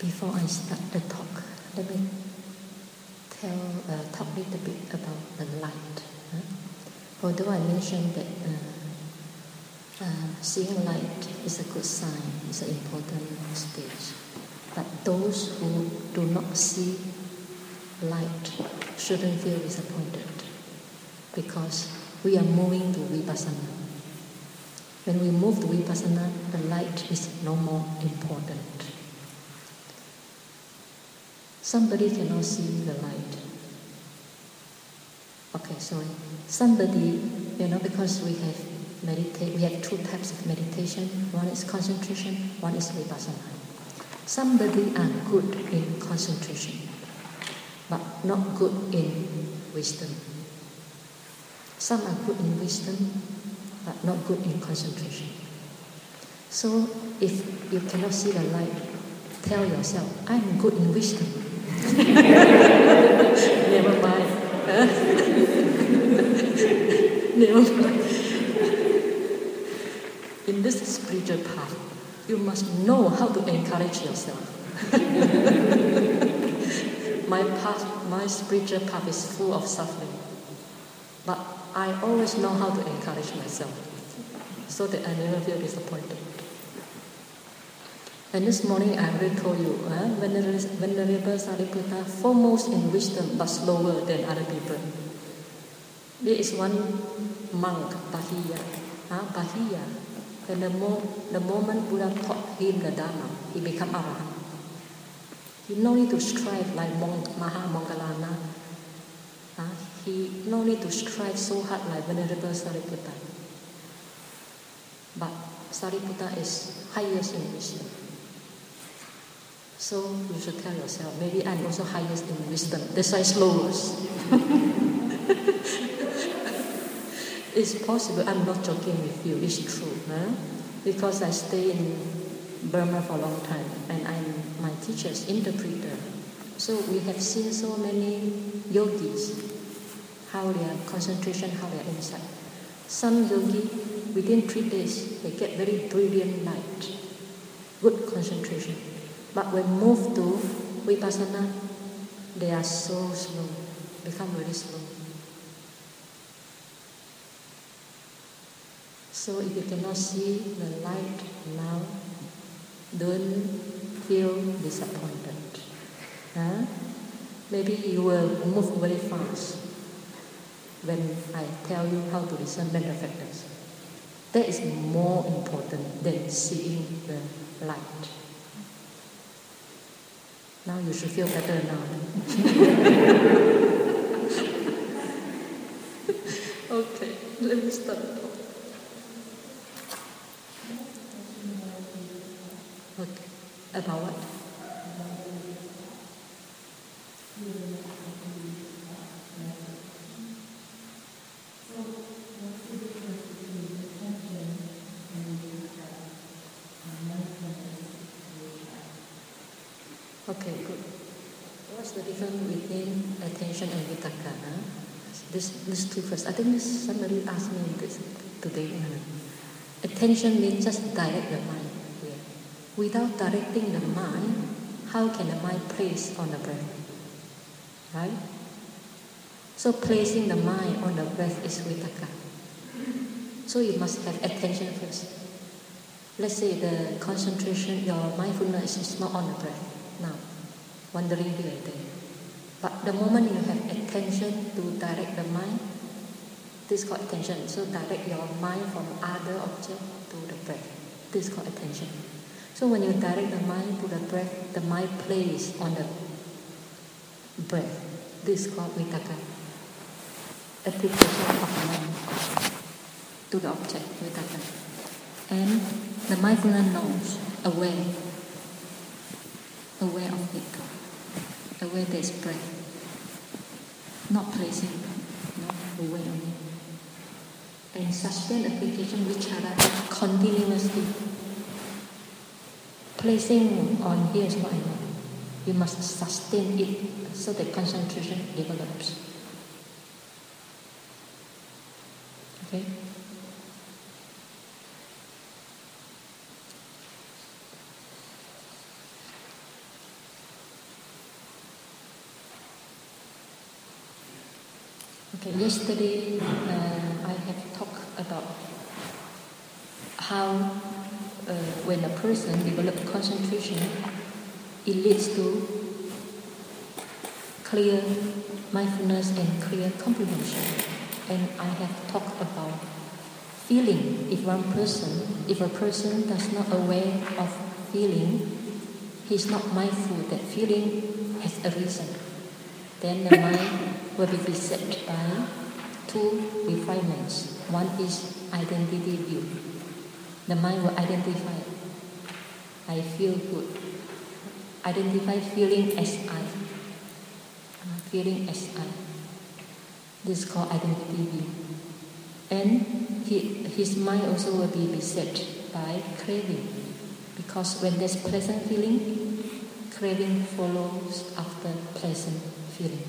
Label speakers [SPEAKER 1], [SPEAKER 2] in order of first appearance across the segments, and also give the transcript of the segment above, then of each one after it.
[SPEAKER 1] Before I start the talk, let me talk a little bit about the light. Although I mentioned that seeing light is a good sign, it's an important stage. But those who do not see light shouldn't feel disappointed, because we are moving to Vipassana. When we move to Vipassana, the light is no more important. Somebody cannot see the light. Okay, sorry. Somebody, because we have two types of meditation. One is concentration, one is Vipassana. Somebody are good in concentration, but not good in wisdom. Some are good in wisdom, but not good in concentration. So if you cannot see the light, tell yourself, I'm good in wisdom. Never mind. Never mind. In this spiritual path, you must know how to encourage yourself. My spiritual path is full of suffering, but I always know how to encourage myself, so that I never feel disappointed. And this morning I already told you, Venerable Sariputta, foremost in wisdom but slower than other people. There is one monk, Bahiya. And the moment Buddha taught him the Dharma, he became Arahant. He no need to strive like Mahamoggallana. He no need to strive so hard like Venerable Sariputta. But Sariputta is highest in wisdom. So you should tell yourself, maybe I'm also highest in wisdom. That's why slowest. It's possible. I'm not joking with you. It's true. Because I stay in Burma for a long time, and I'm my teacher's interpreter. So we have seen so many yogis, how their concentration, how their insight. Some yogi, within 3 days, they get very brilliant light, good concentration. But when moved to Vipassana, they are so slow, become very slow. So if you cannot see the light now, don't feel disappointed. Maybe you will move very fast when I tell you how to listen mental factors. That is more important than seeing the light. Now you should feel better now. Okay, let me start. Okay, about what? Okay, good. What's the difference between attention and vitakka? This two first. I think somebody asked me this today. Attention means just direct the mind. Yeah. Without directing the mind, how can the mind place on the breath? Right? So placing the mind on the breath is vitakka. So you must have attention first. Let's say the concentration, your mindfulness is not on the breath now, wandering here and there. But the moment you have attention to direct the mind, this is called attention. So direct your mind from other object to the breath. This is called attention. So when you direct the mind to the breath, the mind plays on the breath. This is called vitakka. Application of the mind to the object, vitakka. And the mindfulness knows, aware of it, aware there's breath, not placing, aware of it. And sustained application vichara continuously. Placing on here is not enough. You must sustain it so that concentration develops. Okay? Yesterday, I have talked about how when a person develops concentration, it leads to clear mindfulness and clear comprehension. And I have talked about feeling. If a person does not aware of feeling, he's not mindful that feeling has a reason. Then the mind will be beset by two refinements. One is identity view. The mind will identify, I feel good. Identify feeling as I. Feeling as I. This is called identity view. And his mind also will be beset by craving. Because when there's pleasant feeling, craving follows after pleasant feeling.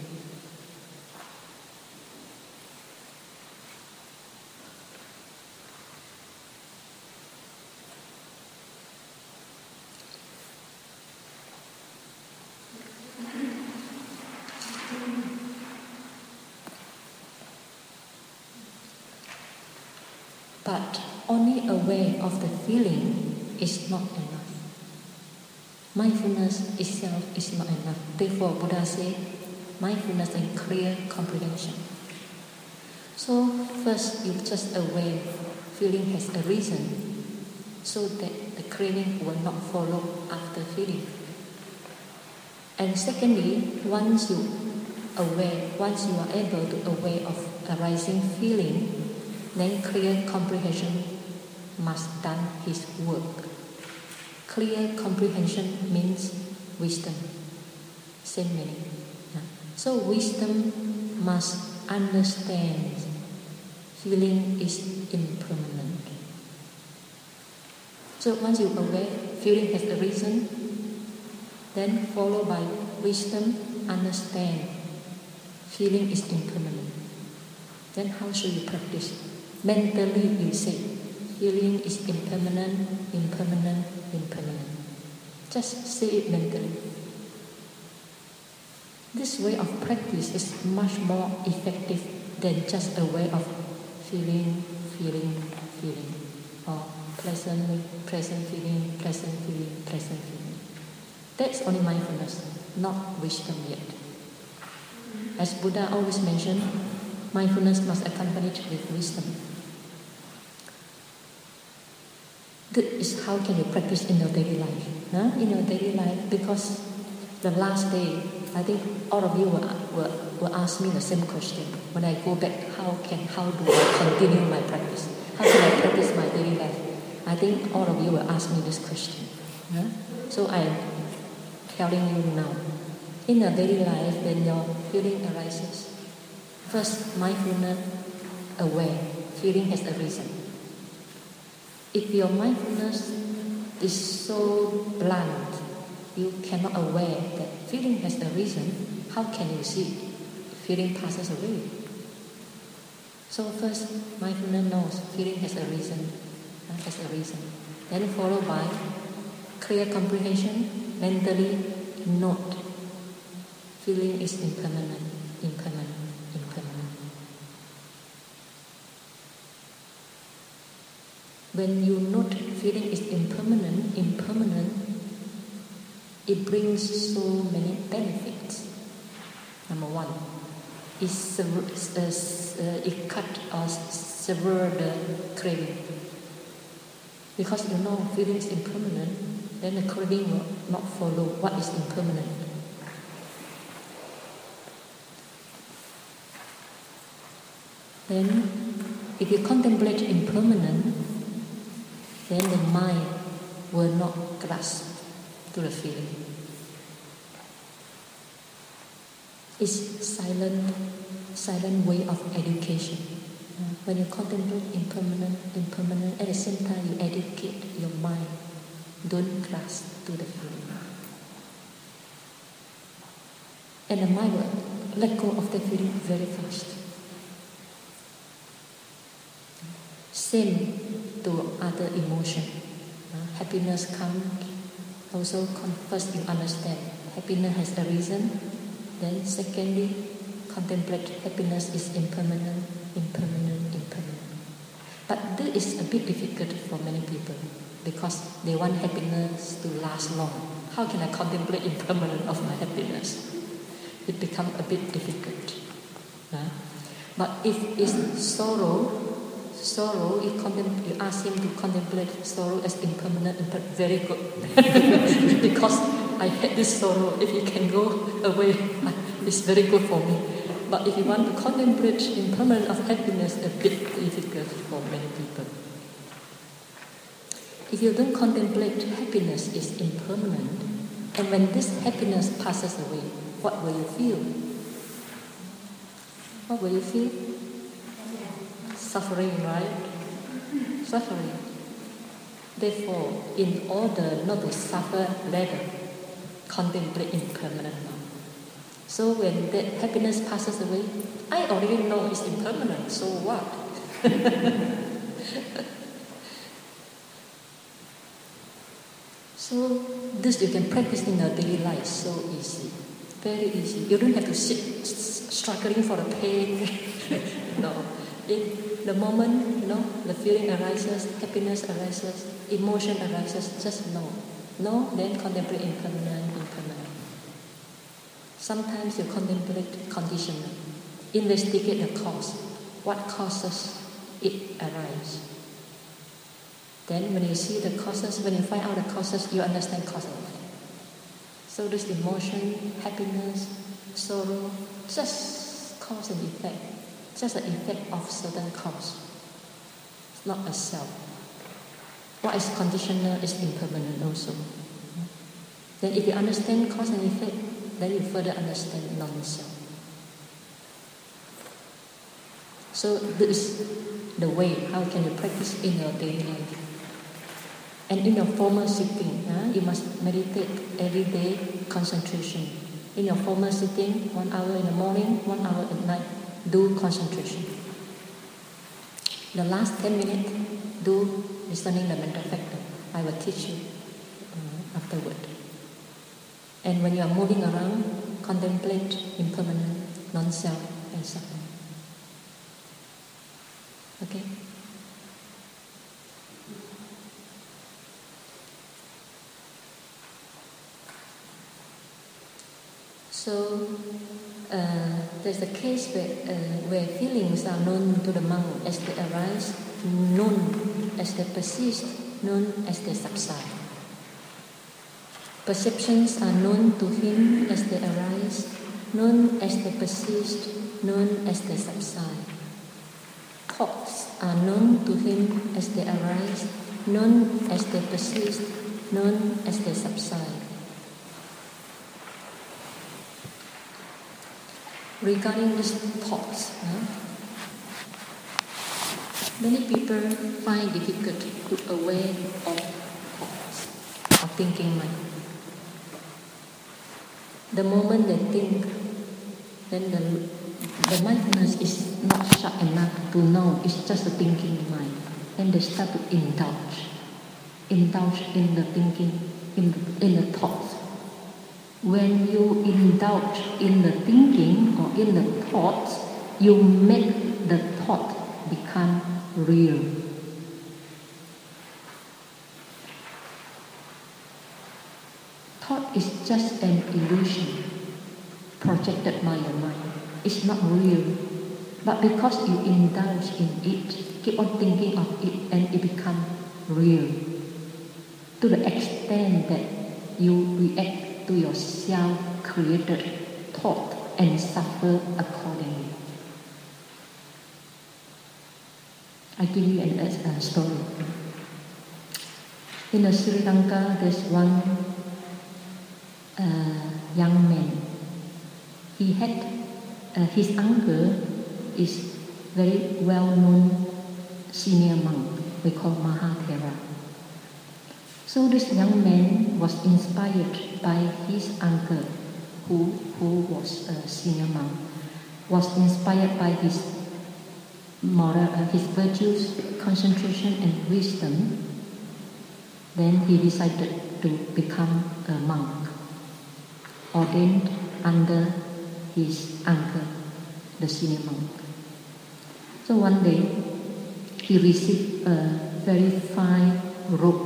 [SPEAKER 1] But only aware of the feeling is not enough. Mindfulness itself is not enough. Therefore, Buddha said, mindfulness and clear comprehension. So first, you just aware feeling has a reason, so that the craving will not follow after feeling. And secondly, once you are able to aware of arising feeling, then clear comprehension must done his work. Clear comprehension means wisdom. Same meaning. So wisdom must understand feeling is impermanent. So once you aware feeling has a reason, then followed by wisdom, understand feeling is impermanent. Then how should you practice? Mentally you say, feeling is impermanent, impermanent, impermanent. Just say it mentally. This way of practice is much more effective than just aware of feeling, or present feeling. That's only mindfulness, not wisdom yet. As Buddha always mentioned, mindfulness must accompany it with wisdom. This is how can you practice in your daily life. In your daily life, because the last day, I think all of you will ask me the same question. When I go back, how do I continue my practice? How can I practice my daily life? I think all of you will ask me this question. So I am telling you now. In your daily life, when your feeling arises, first, mindfulness, aware, feeling has a reason. If your mindfulness is so blunt, you cannot aware that feeling has a reason, how can you see feeling passes away? So first, mindfulness knows feeling has a reason, Then followed by clear comprehension, mentally note feeling is impermanent. When you note feeling is impermanent, it brings so many benefits. Number one, it cut or sever the craving. Because you know feeling is impermanent, then the craving will not follow what is impermanent. Then, if you contemplate impermanent, then the mind will not grasp to the feeling. It's silent way of education. When you contemplate impermanent, at the same time you educate your mind. Don't grasp to the feeling. And the mind will let go of the feeling very fast. Same to other emotion. Happiness comes, also first you understand happiness has a reason, then secondly contemplate happiness is impermanent. But this is a bit difficult for many people because they want happiness to last long. How can I contemplate impermanence of my happiness? It becomes a bit difficult. But if it's sorrow, you ask him to contemplate sorrow as impermanent, very good. Because I had this sorrow, if it can go away, it's very good for me. But if you want to contemplate impermanence of happiness, a bit difficult for many people. If you don't contemplate happiness is impermanent, and when this happiness passes away, what will you feel? What will you feel? Suffering, right? Suffering. Therefore, in order not to suffer later, contemplate impermanent now. So when that happiness passes away, I already know it's impermanent, so what? So this you can practice in your daily life, so easy, very easy. You don't have to sit struggling for the pain. No. In the moment, the feeling arises, happiness arises, emotion arises, just know. No, then contemplate impermanent. Sometimes you contemplate conditional. Investigate the cause. What causes it arise? Then when you see the causes, when you find out the causes, you understand cause and effect. So this emotion, happiness, sorrow, just cause and effect. Just the effect of certain cause. It's not a self. What is conditional is impermanent also. Then if you understand cause and effect, then you further understand non-self. So this is the way how can you practice in your daily life. And in your formal sitting, you must meditate every day, concentration. In your formal sitting, 1 hour in the morning, 1 hour at night, do concentration. The last 10 minutes, do listening the mental factor. I will teach you afterward. And when you are moving around, contemplate impermanent, non-self, and suffering. Okay? So, there's a case where feelings are known to the monk as they arise, known as they persist, known as they subside. Perceptions are known to him as they arise, known as they persist, known as they subside. Thoughts are known to him as they arise, known as they persist, known as they subside. Regarding these thoughts, many people find difficult to put away of thoughts, of thinking mind. The moment they think, then the mindfulness is not sharp enough to know it's just a thinking mind. And they start to indulge in the thinking, in the thoughts. When you indulge in the thinking or in the thoughts, you make the thought become real. Thought is just an illusion projected by your mind. It's not real. But because you indulge in it, keep on thinking of it, and it becomes real. To the extent that you react to your self-created thought and suffer accordingly. I give you a story. In Sri Lanka, there's one young man. He had his uncle is very well-known senior monk. We call Mahathera. So this young man was inspired by his uncle, who was a senior monk, was inspired by his moral, his virtues, concentration, and wisdom. Then he decided to become a monk, ordained under his uncle. the senior monk. So one day, he received a very fine rope,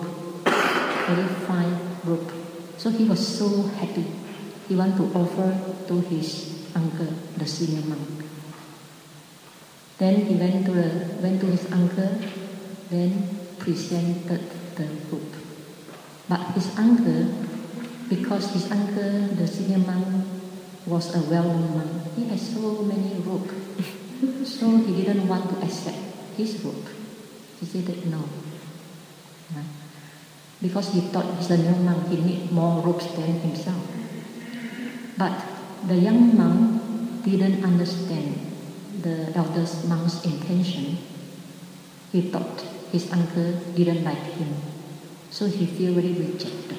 [SPEAKER 1] So he was so happy. He wanted to offer to his uncle, the senior monk. Then he went to his uncle, then presented the rope. But his uncle, because his uncle, the senior monk, was a well-known monk, he had so many ropes. So he didn't want to accept his rope. He said that no. Because he thought he's a young monk, he needs more ropes than himself. But the young monk didn't understand the eldest monk's intention. He thought his uncle didn't like him. So he felt very rejected,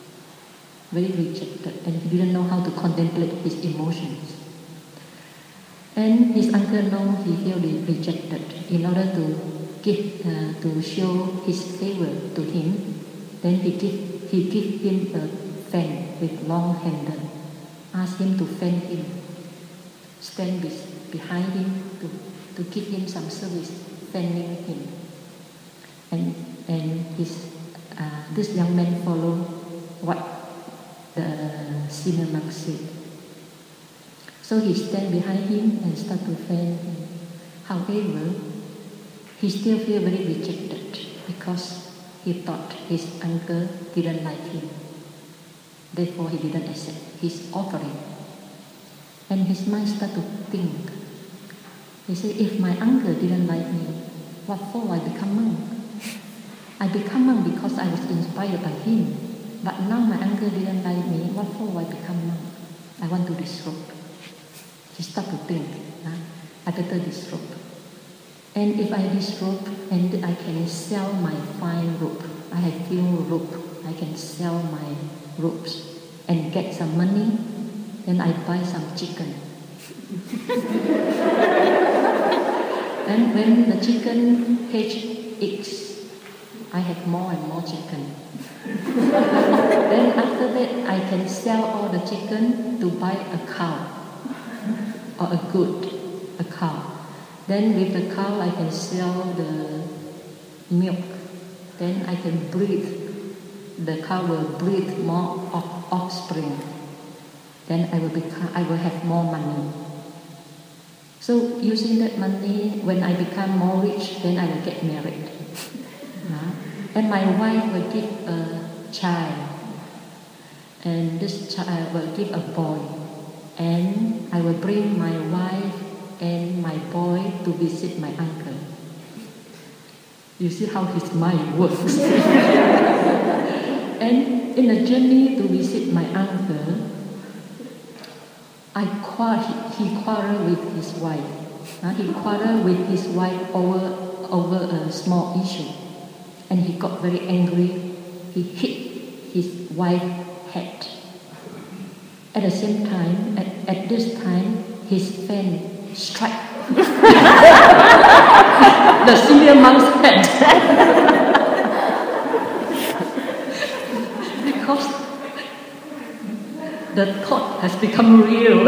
[SPEAKER 1] and he didn't know how to contemplate his emotions. And his uncle knew he felt rejected. In order to show his favor to him, then he gave him a fan with long handle, asked him to fan him, stand behind him to give him some service, fanning him. And this young man followed what the senior monk said. So he stand behind him and start to fan him. However, he still feel very rejected because he thought his uncle didn't like him. Therefore, he didn't accept his offering. And his mind started to think. He said, if my uncle didn't like me, what for I become monk? I become monk because I was inspired by him. But now my uncle didn't like me, what for I become monk? I want to disrobe. He started to think, I better disrobe. And if I disrobe, and I can sell my fine robe, I have few rope, I can sell my ropes and get some money, then I buy some chicken. And when the chicken hatch eggs, I have more and more chicken. Then after that, I can sell all the chicken to buy a cow or a cow. Then with the cow, I can sell the milk. Then I can breed. The cow will breed more offspring. Then I will have more money. So using that money, when I become more rich, then I will get married. And my wife will give a child. And this child will give a boy. And I will bring my wife and my boy to visit my uncle. You see how his mind works. And in the journey to visit my uncle, he quarreled with his wife. He quarreled with his wife over a small issue. And he got very angry. He hit his wife's head. At the same time, at this time, his fan struck the senior monk's head. Because the thought has become real.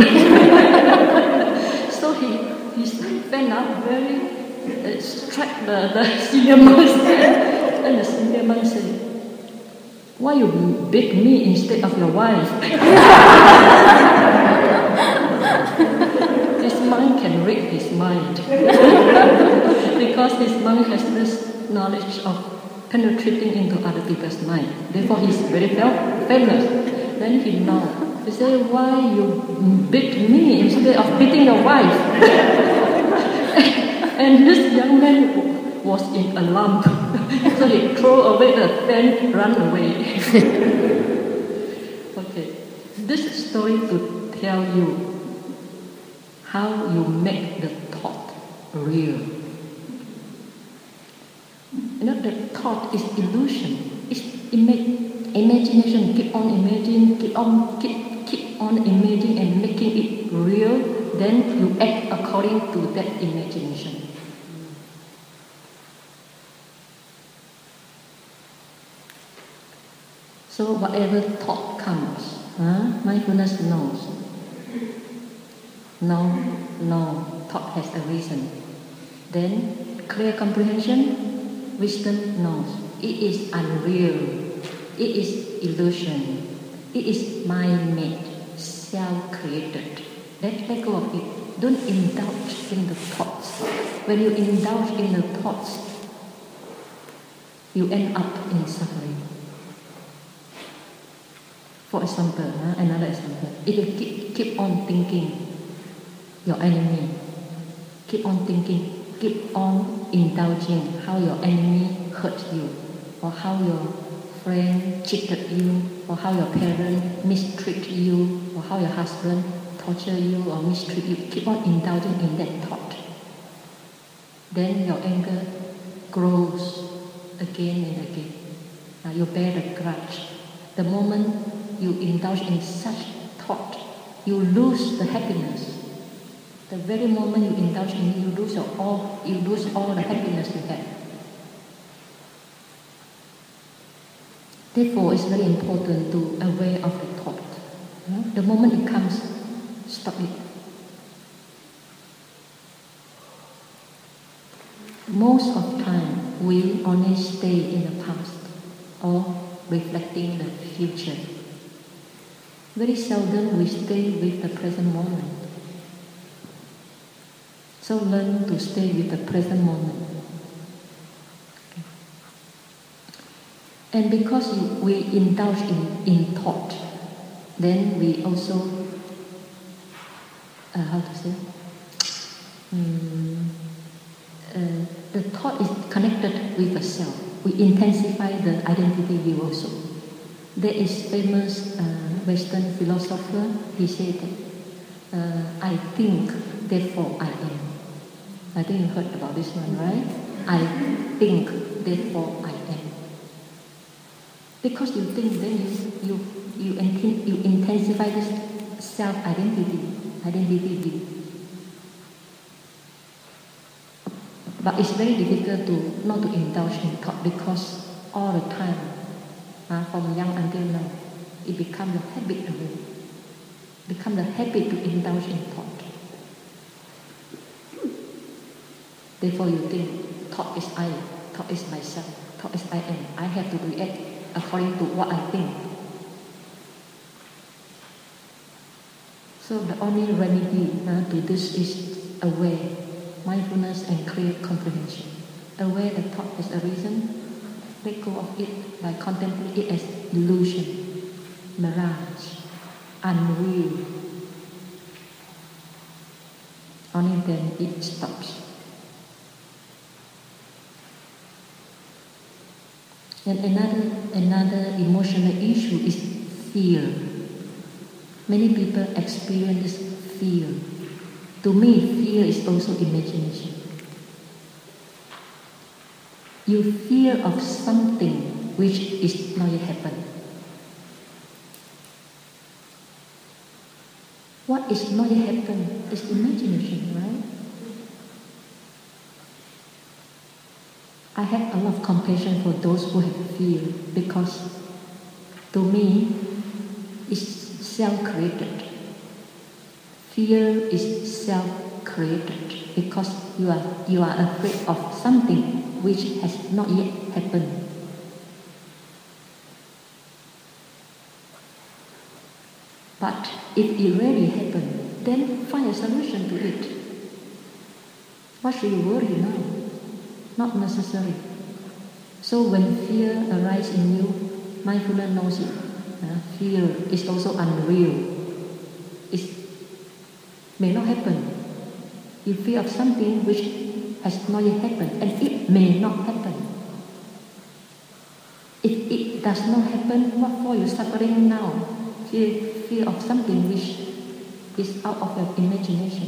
[SPEAKER 1] So he fan up very struck the senior monk's head. And the senior monk said, why you beat me instead of your wife? This monk can read his mind. Because this monk has this knowledge of penetrating into other people's mind. Therefore he is very famous. Then he knows. He said, why you beat me instead of beating your wife? And this young man was in alarm. So he threw away the fan, ran away. Okay, this story to tell you how you make the thought real. You know, the thought is illusion. It's imagination. Keep on imagining, keep on imagining and making it real. Then you act according to that imagination. So whatever thought comes, mindfulness knows. No. thought has a reason. Then clear comprehension, wisdom knows it is unreal, it is illusion, it is mind-made, self-created. Let go of it. Don't indulge in the thoughts. When you indulge in the thoughts, you end up in suffering. For example, another example, if you keep on thinking your enemy, keep on thinking, keep on indulging how your enemy hurt you, or how your friend cheated you, or how your parent mistreat you, or how your husband torture you or mistreat you, keep on indulging in that thought. Then your anger grows again and again. You bear the grudge. The moment you indulge in such thought, you lose the happiness. The very moment you indulge in it, you lose all the happiness you have. Therefore, it's very important to be aware of the thought. The moment it comes, stop it. Most of the time, we only stay in the past or reflecting the future. Very seldom we stay with the present moment. So learn to stay with the present moment. Okay. And because we indulge in thought, then we also, the thought is connected with the self. We intensify the identity view also. There is famous Western philosopher, he said that, I think, therefore I am. I think you heard about this one, right? I think, therefore I am. Because you think, then you intensify this identity view. But it's very difficult not to indulge in thought, because all the time, from young until now, it becomes a habit already. Become the habit to indulge in thought. Therefore you think, thought is I, thought is myself, thought is I am. I have to react according to what I think. So the only remedy to this is aware, mindfulness and clear comprehension. Aware that thought has a reason, let go of it by contemplating it as illusion, mirage, unreal. Only then it stops. And another emotional issue is fear. Many people experience fear. To me, fear is also imagination. You fear of something which is not yet happened. What is not yet happened is imagination, right? I have a lot of compassion for those who have fear, because to me, it's self-created. Fear is self-created because you are afraid of something which has not yet happened. But if it really happened, then find a solution to it. What should you worry now? Not necessary. So when fear arises in you, mindfulness knows it. Fear is also unreal. It may not happen. You fear of something which has not yet happened, and it may not happen. If it does not happen, what for you suffering now? Fear of something which is out of your imagination.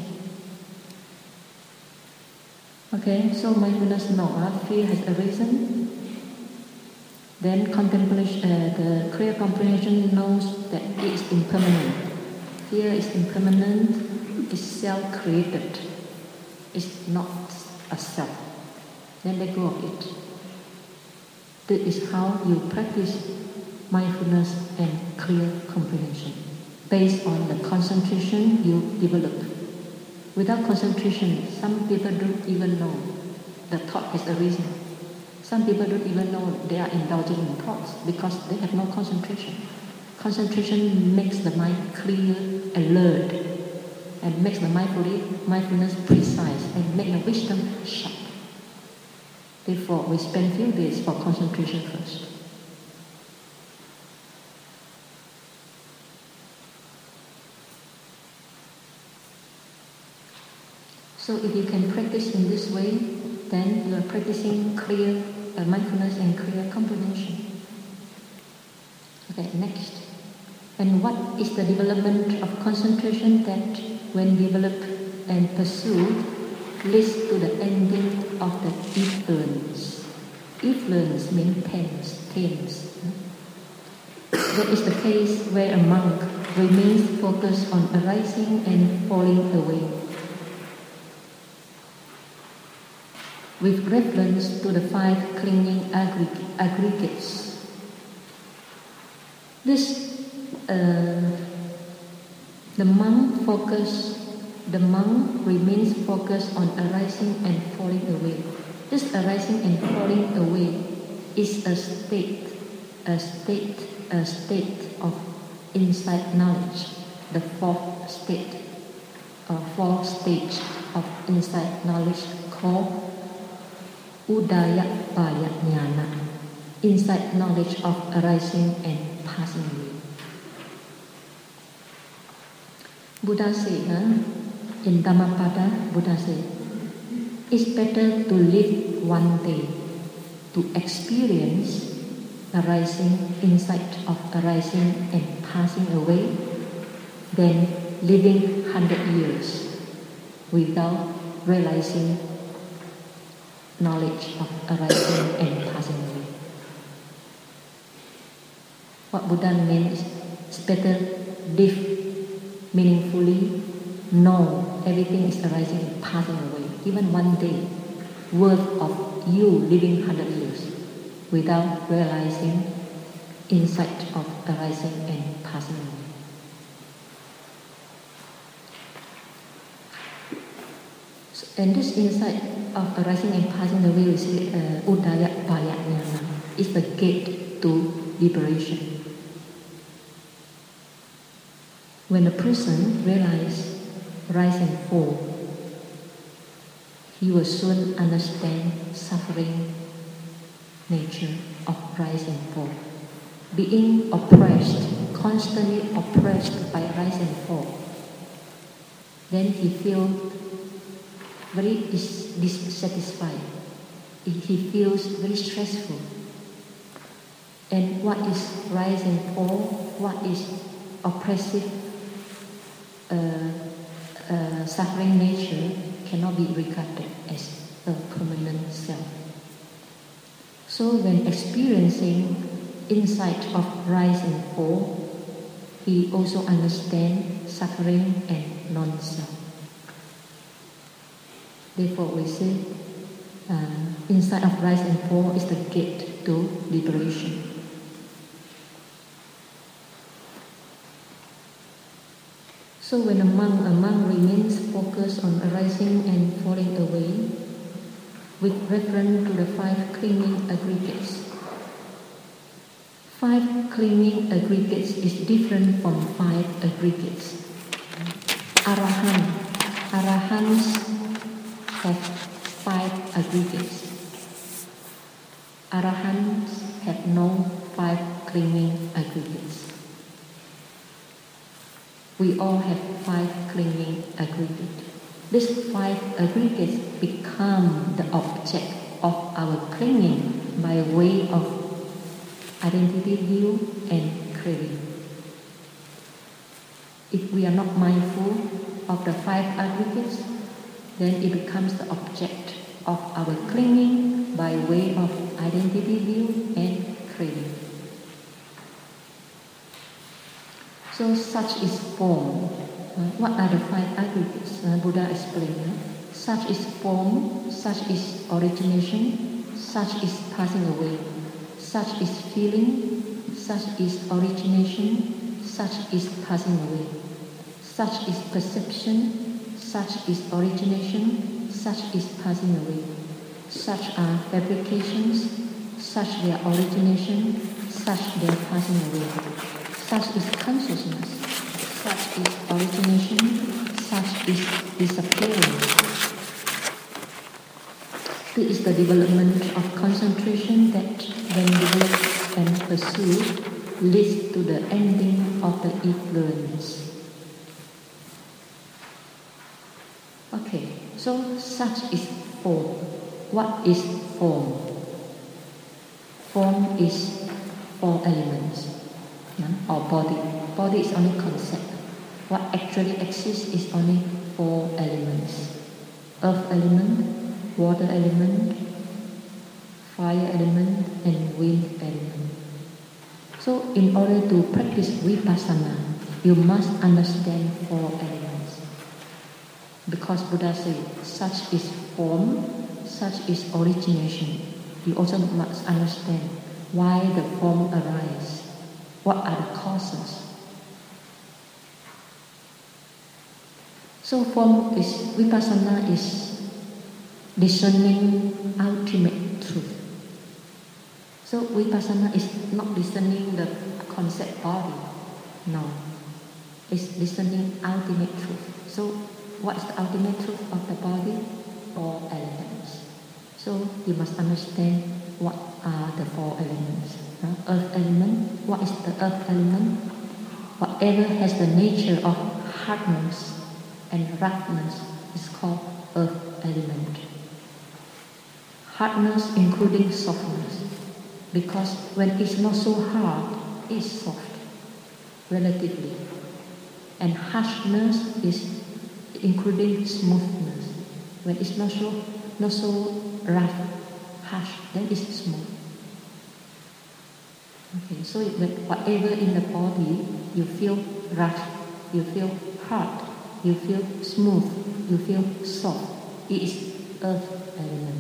[SPEAKER 1] Okay, so mindfulness knows fear has a reason. Then contemplation, the clear comprehension knows that it is impermanent. Fear is impermanent, it's self-created. It's not a self. Then let go of it. This is how you practice mindfulness and clear comprehension, based on the concentration you develop. Without concentration, some people don't even know the thought has arisen. Some people don't even know they are indulging in thoughts because they have no concentration. Concentration makes the mind clear, alert, and makes the mindfulness precise, and make the wisdom sharp. Therefore, we spend few days for concentration first. So if you can practice in this way, then you are practicing clear mindfulness and clear comprehension. Okay, next. And what is the development of concentration that, when developed and pursued, leads to the ending of the effluence? Effluence means tense. That is the case where a monk remains focused on arising and falling away. With reference to the 5 clinging aggregates. The monk remains focused on arising and falling away. This arising and falling away is a state of insight knowledge, the fourth stage of insight knowledge called Udayapaya Jnana, insight knowledge of arising and passing away. Buddha said, in Dhammapada, Buddha said, it's better to live one day to experience arising, insight of arising and passing away than living 100 years without realizing knowledge of arising and passing away. What Buddha meant is it's better live meaningfully, know everything is arising and passing away, even one day worth of you living 100 years without realizing insight of arising and passing away. And this insight of arising and passing away is Udayapaya Jnana, is the gate to liberation. When a person realizes rise and fall, he will soon understand suffering nature of rise and fall. Being oppressed, constantly oppressed by rise and fall, then he feels very dissatisfied. He feels very stressful. And what is rise and fall, what is oppressive suffering nature cannot be regarded as a permanent self. So when experiencing insight of rise and fall, he also understands suffering and non-self. Therefore, we say insight of rise and fall is the gate to liberation. So when a monk remains focused on arising and falling away, with reference to the 5 clinging aggregates. 5 clinging aggregates is different from 5 aggregates. Arahants have 5 aggregates. Arahants have no 5 clinging aggregates. We all have 5 clinging aggregates. These 5 aggregates become the object of our clinging by way of identity view and craving. If we are not mindful of the 5 aggregates, then it becomes the object of our clinging by way of identity view and craving. So such is form. What are the 5 aggregates? Buddha explained. Such is form, such is origination, such is passing away, such is feeling, such is origination, such is passing away, such is perception, such is origination, such is passing away. Such are fabrications, such their origination, such their passing away. Such is consciousness, such is origination, such is disappearance. This is the development of concentration that, when developed and pursued, leads to the ending of the influence. Okay, so such is form. What is form? Form is 4 elements, or body. Body is only concept. What actually exists is only 4 elements. Earth element, water element, fire element, and wind element. So in order to practice vipassana, you must understand 4 elements. Because Buddha said, such is form, such is origination. You also must understand why the form arises. What are the causes? So form is, vipassana is discerning ultimate truth. So vipassana is not discerning the concept body. No. It's discerning ultimate truth. So what is the ultimate truth of the body? 4 elements. So you must understand what are the 4 elements. Earth element. What is the earth element? Whatever has the nature of hardness and roughness is called earth element. Hardness including softness. Because when it's not so hard, it's soft, relatively. And harshness is including smoothness. When it's not so rough, harsh, then it's smooth. Okay, so whatever in the body, you feel rough, you feel hard, you feel smooth, you feel soft, it is earth element.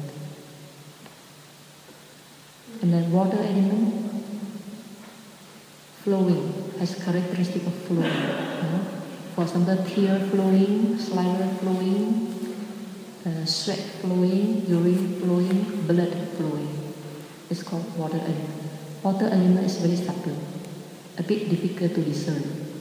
[SPEAKER 1] And then water element, flowing, has characteristic of flowing. For example, tear flowing, saliva flowing, sweat flowing, urine flowing, blood flowing. It's called water element. Water element is very subtle, a bit difficult to discern.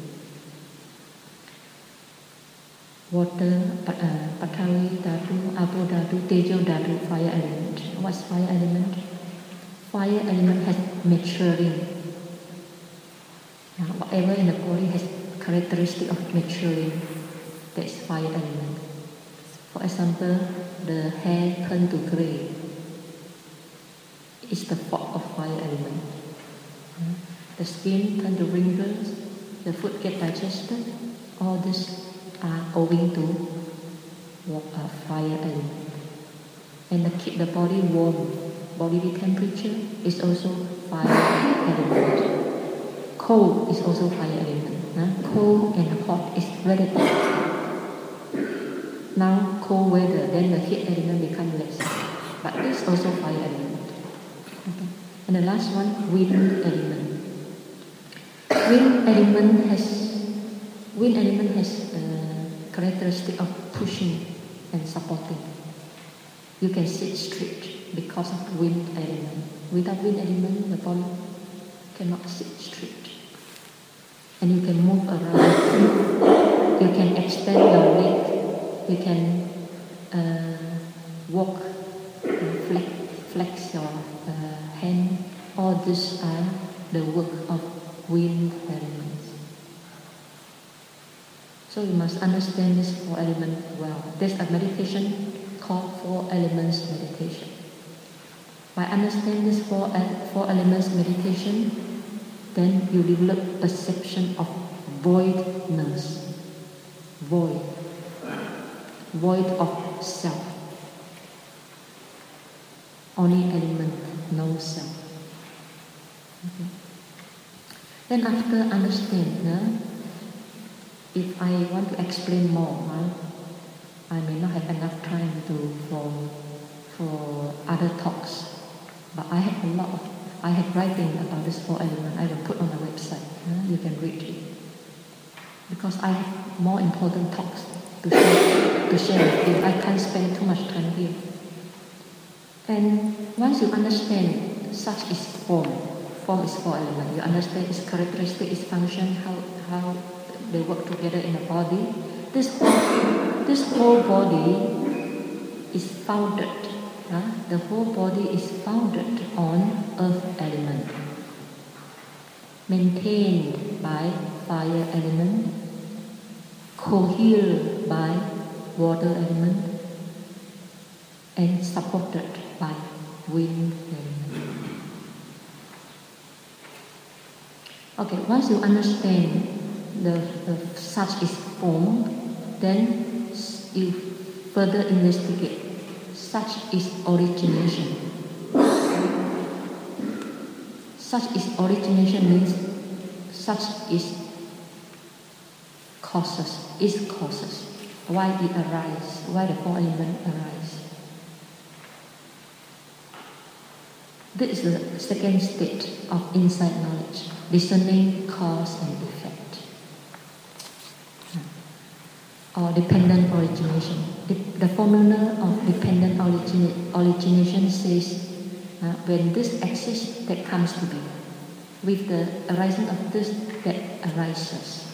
[SPEAKER 1] Water, Pathavi Dhatu, Apo Dhatu, Tejo Dhatu, fire element. What's fire element? Fire element has maturing. Whatever in the body has characteristic of maturing, that's fire element. For example, the hair turn to grey. It's the fault of fire element. The skin turn to wrinkles, the food get digested. All this are owing to fire element. And to keep the body warm, bodily temperature is also fire element. Cold is also fire element. Cold and hot is relative. Now cold weather, then the heat element becomes less. But it's also fire element. Okay. And the last one, wind element. Wind element has characteristic of pushing and supporting. You can sit straight because of wind element. Without wind element, the body cannot sit straight. And you can move around. You can extend your leg. You can walk, flex your hand. All these are the work of wind elements. So you must understand this 4 elements well. There's a meditation called 4 elements meditation. By understanding this 4 elements meditation, then you develop perception of voidness. Void of self. Only element, no self. Okay. Then after understand, if I want to explain more, I may not have enough time for other talks. But I have writing about this 4 elements. I will put on the website. You can read it. Because I have more important talks to to share with you. I can't spend too much time here. And once you understand such is form is four elements. You understand its characteristic, its function, how they work together in the body. This whole body is founded. The whole body is founded on earth element, maintained by fire element, cohered by water element, and supported by wind element. Okay, once you understand the such is form, then you further investigate. Such is origination. Such is origination means such is causes, is causes. Why it arises, why the four elements arise. This is the second stage of insight knowledge, discerning cause and effect. Or dependent origination. The formula of dependent origination says when this exists, that comes to be. With the arising of this, that arises.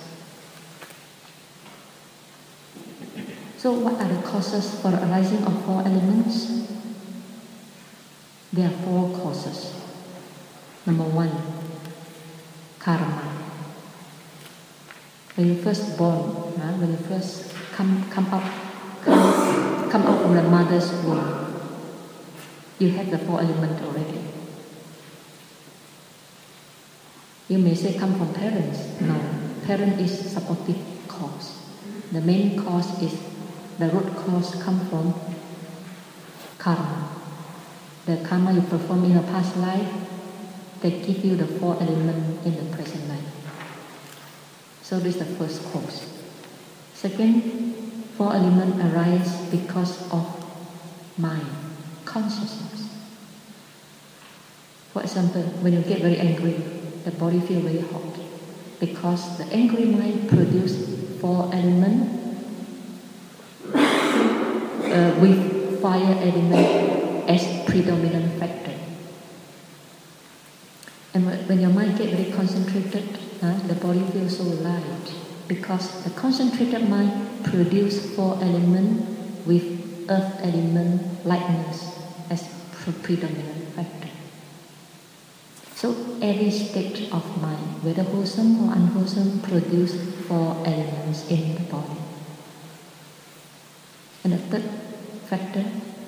[SPEAKER 1] So what are the causes for the arising of four elements? There are four causes. Number one, karma. When you first born, when you first come out from the mother's womb, you have the four elements already. You may say come from parents. No, parent is supportive cause. The main cause is, the root cause come from karma. The karma you perform in a past life, they give you the four elements in the present life. So this is the first cause. Second, four elements arise because of mind, consciousness. For example, when you get very angry, the body feels very hot because the angry mind produces four elements with fire element as predominant factor. And when your mind gets very concentrated, the body feels so light because the concentrated mind produces four elements with earth element lightness as predominant factor. So every state of mind, whether wholesome or unwholesome, produce four elements in the body. And the third factor,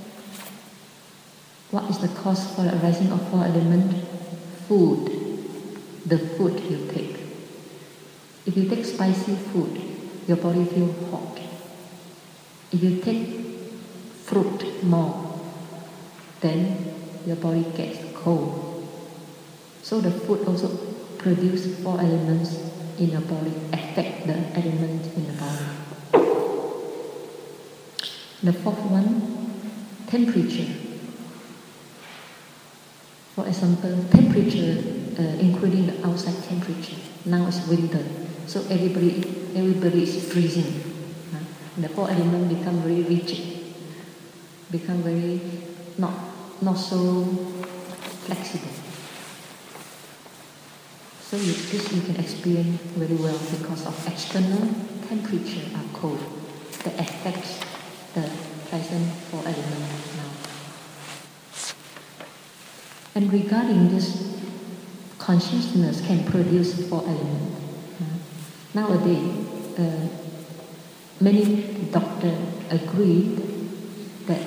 [SPEAKER 1] what is the cause for the arising of four elements? Food, the food you take. If you take spicy food, your body feels hot. If you take fruit more, then your body gets cold. So the food also produces four elements in your body, affect the elements in the body. The fourth one, temperature. For example, temperature, including the outside temperature. Now it's winter, so everybody is freezing. The four elements become very rigid, become very not so flexible. So this you can experience very well because of external temperature are cold that affects the present four elements now. And regarding this, consciousness can produce four elements. Nowadays, many doctors agree that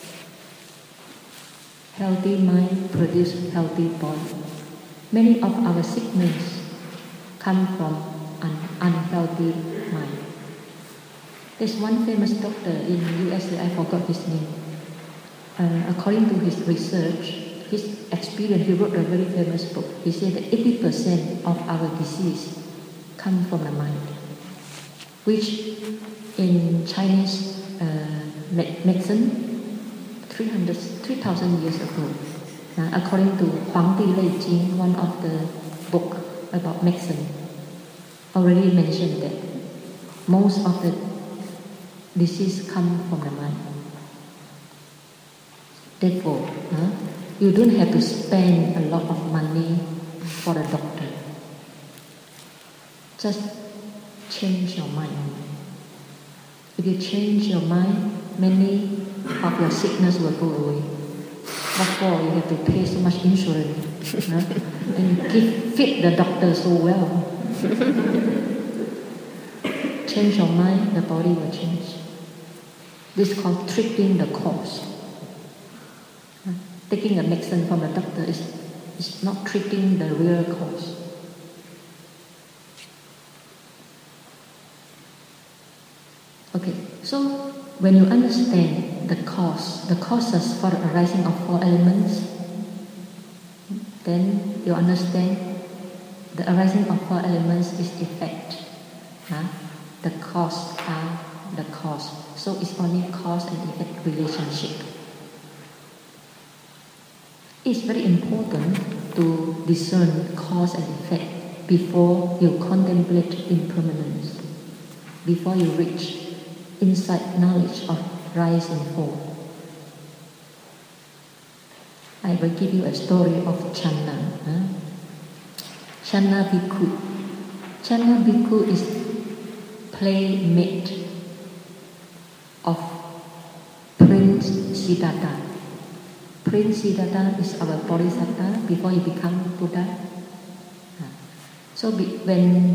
[SPEAKER 1] healthy mind produces healthy body. Many of our sickness come from an unhealthy mind. There's one famous doctor in USA, I forgot his name. According to his research, his experience, he wrote a very famous book. He said that 80% of our disease come from the mind, which in Chinese medicine, 3,000 years ago, according to Huang Di Lei Jing, one of the book about medicine, already mentioned that most of the disease comes from the mind. Therefore, you don't have to spend a lot of money for a doctor. Just change your mind. If you change your mind, many of your sickness will go away. What for? You have to pay so much insurance and fit the doctor so well. Change your mind, the body will change. This is called treating the cause. Taking a medicine from the doctor is not treating the real cause. Okay, so when you understand the causes for the arising of four elements, then you understand the arising of four elements is effect. The cause are the cause. So it's only cause and effect relationship. It's very important to discern cause and effect before you contemplate impermanence, before you reach insight knowledge of rise and fall. I will give you a story of Channa. Channa Bhikkhu. Channa Bhikkhu is playmate of Prince Siddhartha. Prince Siddhartha is our Bodhisattva before he became Buddha. So when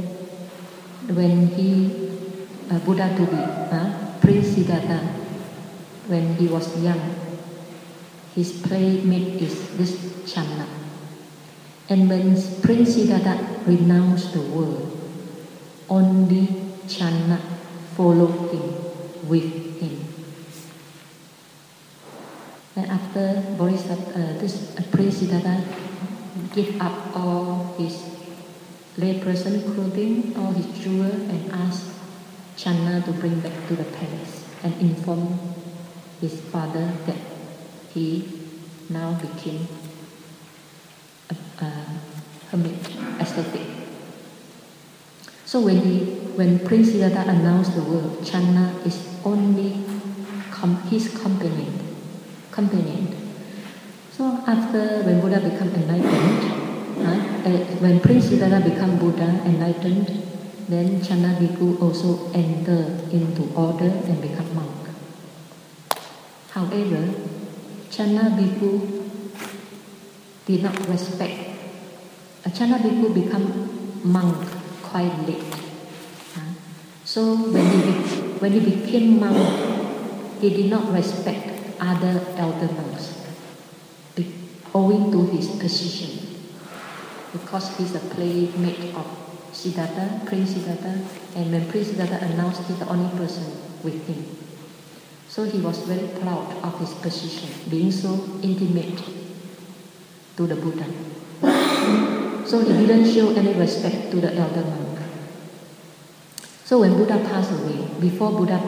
[SPEAKER 1] he Buddha to be Prince Siddhartha, when he was young, his playmate is this Channa. And when Prince Siddhartha renounced the world, only Channa followed him, with him. And after this Prince Siddhartha gave up all his layperson clothing, all his jewel, and asked Channa to bring back to the palace and inform his father that he now became a hermit, ascetic. So when Prince Siddhartha announced the word, Channa is only his companion. So after when Buddha became enlightened, when Prince Siddhartha became Buddha enlightened, then Channa Bhikkhu also entered into order and became monk. However, Channa Bhikkhu did not respect. Channa Bhikkhu became monk quite late. So when he became monk, he did not respect other elder monks, owing to his position, because he's a playmate of Siddhartha, Prince Siddhartha, and when Prince Siddhartha announced, he's the only person with him. So he was very proud of his position, being so intimate to the Buddha. So he didn't show any respect to the elder monk. So when Buddha passed away, before Buddha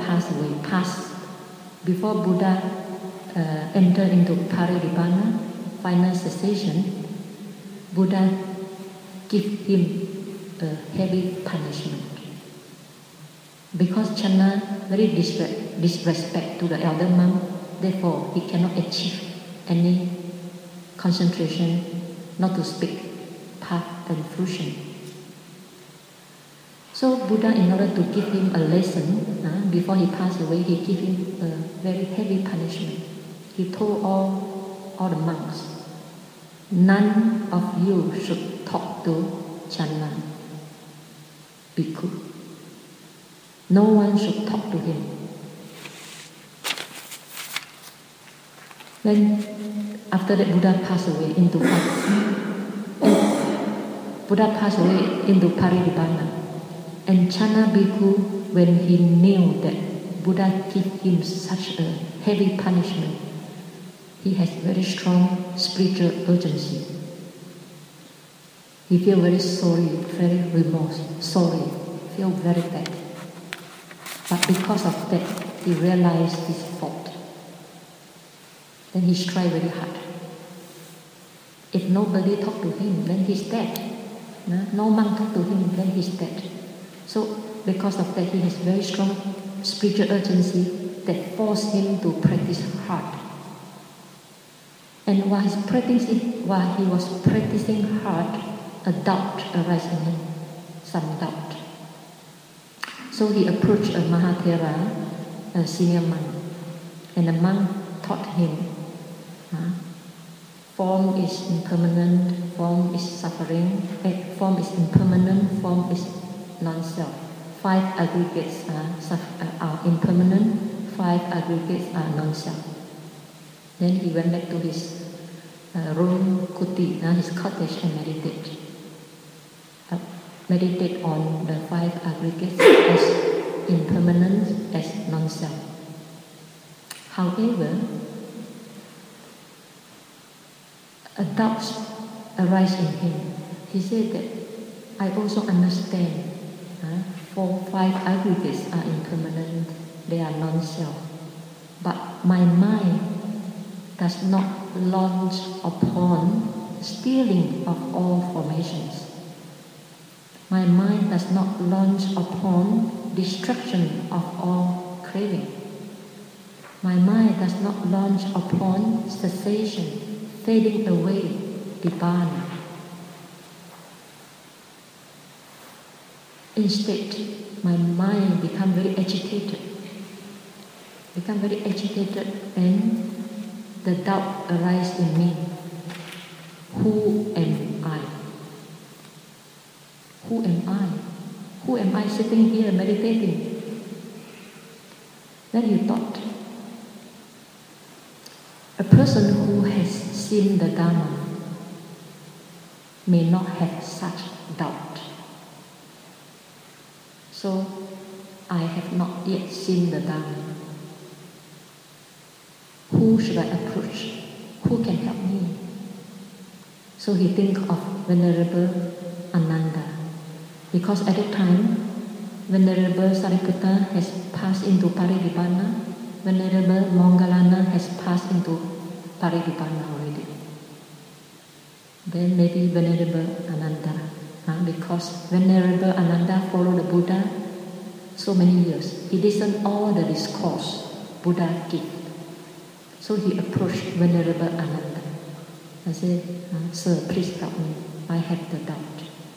[SPEAKER 1] entered into Parinibbana, final cessation, Buddha gave him a heavy punishment. Because Channa very disrespect to the elder monk, therefore he cannot achieve any concentration, not to speak path and fruition. So Buddha, in order to give him a lesson, before he passed away, he gave him a very heavy punishment. He told all the monks, none of you should talk to Channa Bhikkhu. No one should talk to him. Then after that, Buddha passed away into Parinibbana. And Channa Bhikkhu, when he knew that Buddha gave him such a heavy punishment, he has very strong spiritual urgency. He feels very sorry, very remorse, feel very bad. But because of that, he realized his fault. Then he strive very hard. If nobody talk to him, then he's dead. No monk talk to him, then he's dead. So because of that, he has very strong spiritual urgency that forced him to practice hard. And while he was practicing hard, a doubt arose in him, some doubt. So he approached a Mahathera, a senior monk, and the monk taught him, form is impermanent, form is suffering, form is impermanent, form is non-self. 5 aggregates are impermanent, 5 aggregates are non-self. Then he went back to his room, kuti, his cottage, and meditate on the 5 aggregates as impermanent, as non-self. However, a doubt arises in him. He said that I also understand 5 aggregates are impermanent, they are non-self. But my mind does not launch upon stealing of all formations. My mind does not launch upon destruction of all craving. My mind does not launch upon cessation, fading away, nibbana. Instead, my mind becomes very agitated, and the doubt arises in me. Who am I? Who am I? Who am I sitting here meditating? Then you thought, a person who has seen the Dharma may not have such doubt. So, I have not yet seen the Dharma. Who should I approach? Who can help me? So he think of Venerable Ananda. Because at that time, Venerable Sariputta has passed into Parinibbana, Venerable Moggallana has passed into Parinibbana already. Then maybe Venerable Ananda, because Venerable Ananda followed the Buddha so many years. He listened all the discourse Buddha gave. So he approached Venerable Ananda and said, Sir, please help me. I have the doubt.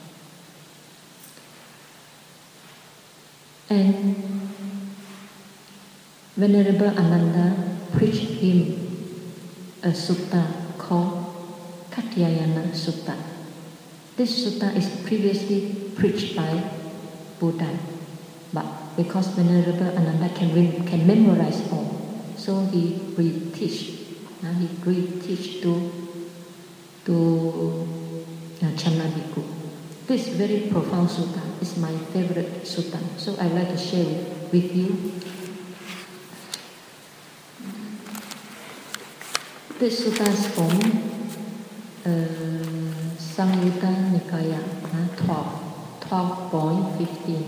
[SPEAKER 1] And Venerable Ananda preached him a sutta called Katyayana Sutta. This sutta is previously preached by Buddha, but because Venerable Ananda can memorize all, so he reteach. He reteach to Channa Bhikkhu. This very profound sutta is my favorite sutta, so I like to share with you. This sutta is from Samyutta Nikaya 12.15.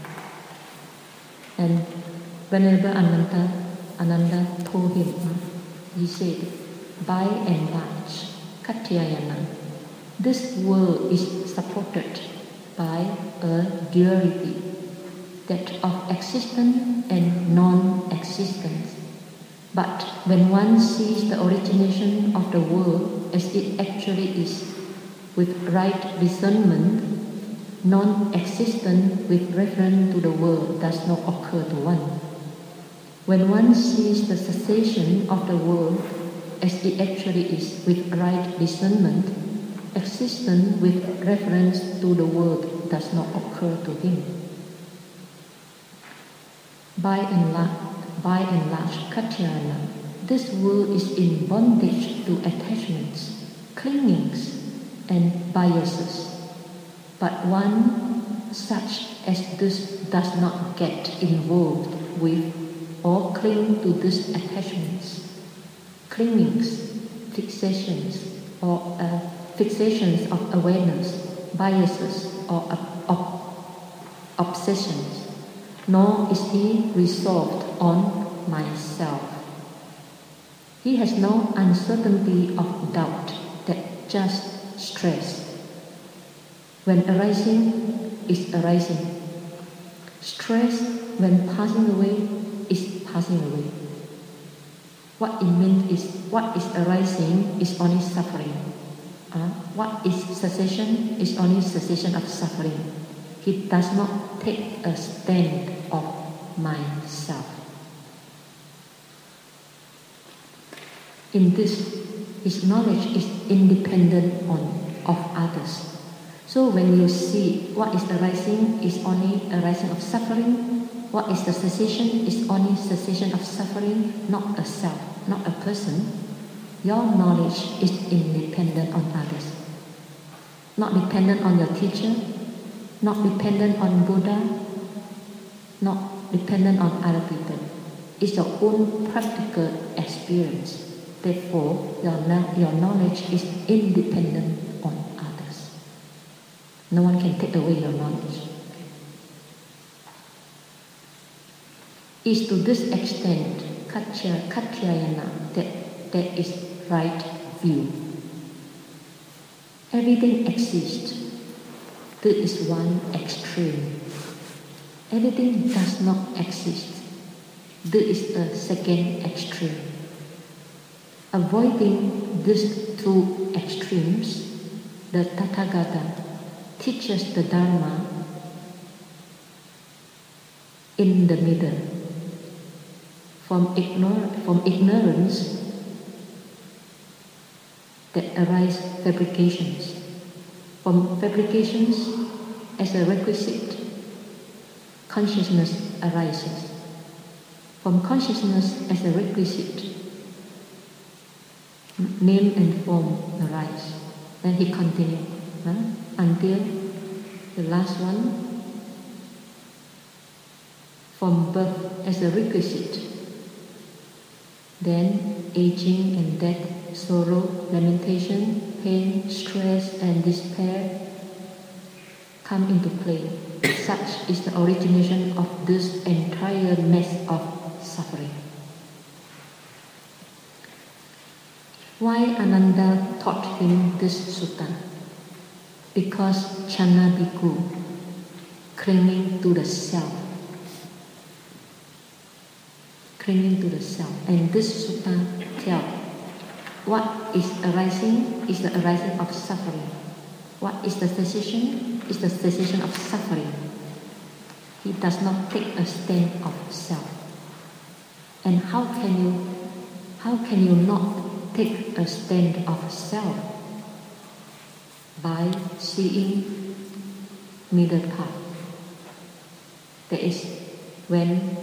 [SPEAKER 1] And Venerable Ananda told him, he said, by and large, Katyayana, this world is supported by a duality, that of existence and non-existence. But when one sees the origination of the world as it actually is, with right discernment, non-existence with reference to the world does not occur to one. When one sees the cessation of the world as it actually is, with right discernment, existence with reference to the world does not occur to him. By and large, Katyayana, this world is in bondage to attachments, clingings, and biases. But one such as this does not get involved with or cling to these attachments, clingings, fixations, or fixations of awareness, biases, or obsessions, nor is he resolved on myself. He has no uncertainty of doubt, that just stress. When arising is arising, Stress, when passing away, is passing away. What it means is, what is arising is only suffering. What is cessation is only cessation of suffering. He does not take a stand of myself. In this, his knowledge is independent of others. So when you see what is arising is only arising of suffering, what is the cessation is only cessation of suffering, not a self, not a person, your knowledge is independent on others. Not dependent on your teacher, not dependent on Buddha, not dependent on other people. It's your own practical experience. Therefore, your knowledge is independent on others. No one can take away your knowledge. It's to this extent, Katyayana, that there is right view. Everything exists. There is one extreme. Everything does not exist. There is a second extreme. Avoiding these two extremes, the Tathagata teaches the Dharma in the middle. From ignorance that arise fabrications. From fabrications, as a requisite, consciousness arises. From consciousness, as a requisite, name and form arise. Then he continued until the last one. From birth, as a requisite, then aging and death, sorrow, lamentation, pain, stress, and despair come into play. Such is the origination of this entire mess of suffering. Why Ananda taught him this sutta? Because Channa Bhikkhu, clinging to the self, and this sutta tells what is arising is the arising of suffering. What is the cessation is the cessation of suffering. He does not take a stand of self. And how can you not take a stand of self? By seeing middle path. That is when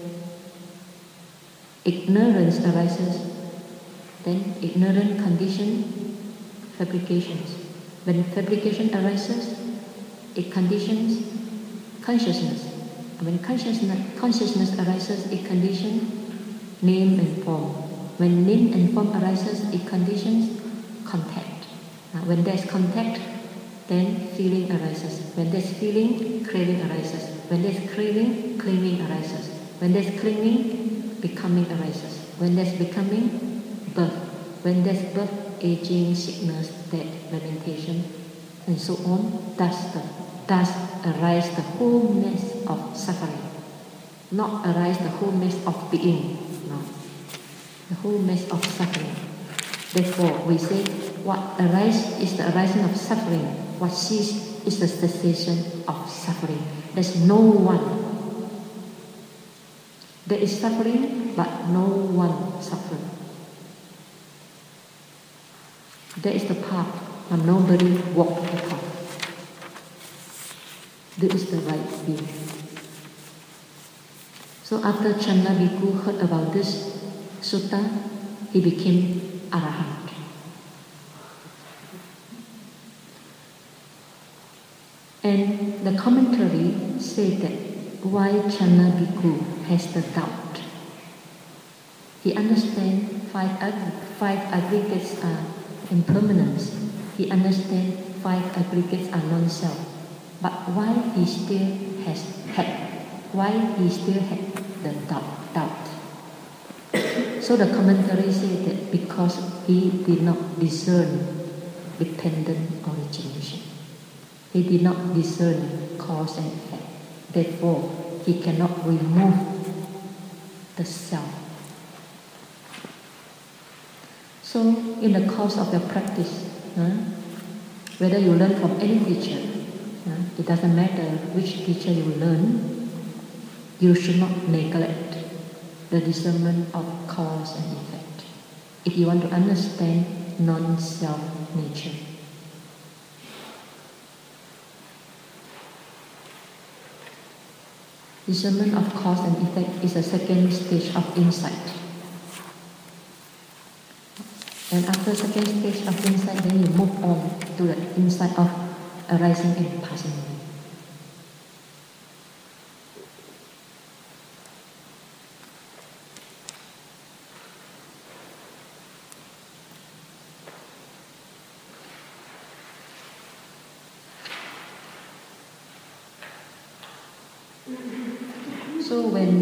[SPEAKER 1] ignorance arises, then ignorant condition fabrications. When fabrication arises, it conditions consciousness. When consciousness arises, it conditions name and form. When name and form arises, it conditions contact. When there's contact, then feeling arises. When there's feeling, craving arises. When there's craving, clinging arises. When there's clinging, becoming arises. When there's becoming, birth. When there's birth, aging, sickness, death, lamentation, and so on. Thus arise the whole mess of suffering. Not arise the whole mess of being. No. The whole mess of suffering. Therefore, we say what arises is the arising of suffering. What ceases is the cessation of suffering. There's no one. There is suffering, but no one suffers. There is the path, but nobody walks the path. This is the right view. So after Channa Bhikkhu heard about this sutta, he became Arahant. And the commentary said that why Channa Bhikkhu has the doubt. He understands five aggregates are impermanence. He understands five aggregates are non-self. But why he still had the doubt. So the commentary said that because he did not discern dependent origination. He did not discern cause and effect. Therefore, he cannot remove the self. So in the course of your practice, whether you learn from any teacher, it doesn't matter which teacher you learn, you should not neglect the discernment of cause and effect if you want to understand non-self nature. Discernment of cause and effect is a second stage of insight. And after second stage of insight, then you move on to the insight of arising and passing away. So when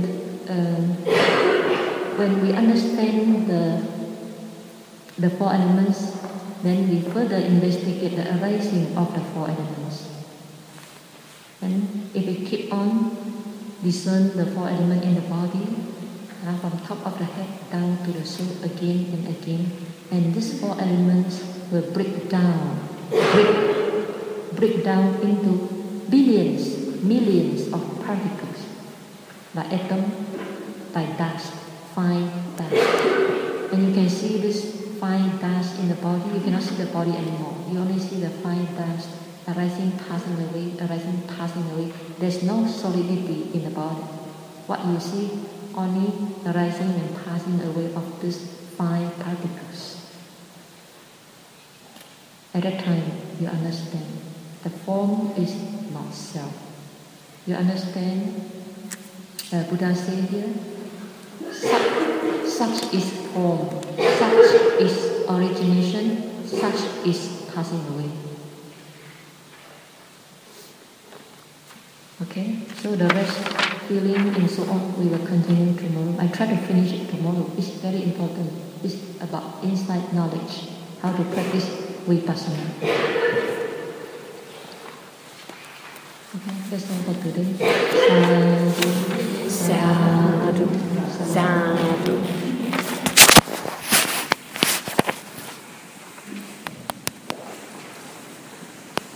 [SPEAKER 1] we understand the four elements, then we further investigate the arising of the four elements. And if we keep on discern the four elements in the body, from top of the head down to the soul again and again, and these four elements will break down into billions, millions of particles, like atom, like dust, fine dust. And you can see this fine dust in the body. You cannot see the body anymore. You only see the fine dust arising, passing away, arising, passing away. There's no solidity in the body. What you see, only arising and passing away of these fine particles. At that time, you understand the form is not self. You understand, Buddha said here, such is form, such is origination, such is passing away. Okay, so the rest, feeling and so on, we will continue tomorrow. I try to finish it tomorrow. It's very important. It's about insight knowledge, how to practice vipassana. Okay, that's all for today.